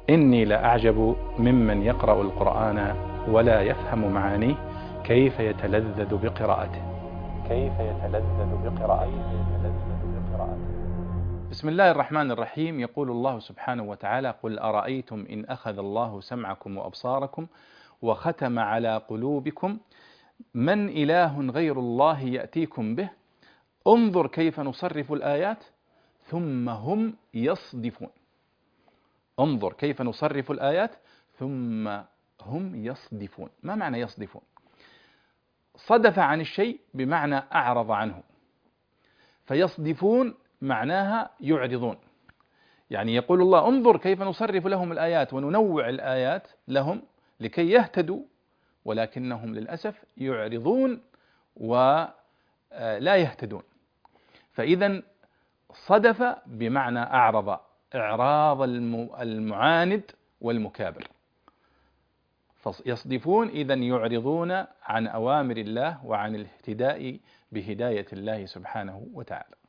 إني لأعجب ممن يقرأ القرآن ولا يفهم معانيه كيف يتلذذ بقراءته. بسم الله الرحمن الرحيم. يقول الله سبحانه وتعالى: قل أرأيتم إن أخذ الله سمعكم وأبصاركم وختم على قلوبكم من إله غير الله يأتيكم به انظر كيف نصرف الآيات ثم هم يصدفون. انظر كيف نصرف الآيات ثم هم يصدفون. ما معنى يصدفون؟ صدف عن الشيء بمعنى أعرض عنه، فيصدفون معناها يعرضون. يعني يقول الله: انظر كيف نصرف لهم الآيات وننوع الآيات لهم لكي يهتدوا، ولكنهم للأسف يعرضون ولا يهتدون. فإذا صدف بمعنى أعرض، إعراض المعاند والمكابر. فيصدفون إذن يعرضون عن أوامر الله وعن الاهتداء بهداية الله سبحانه وتعالى.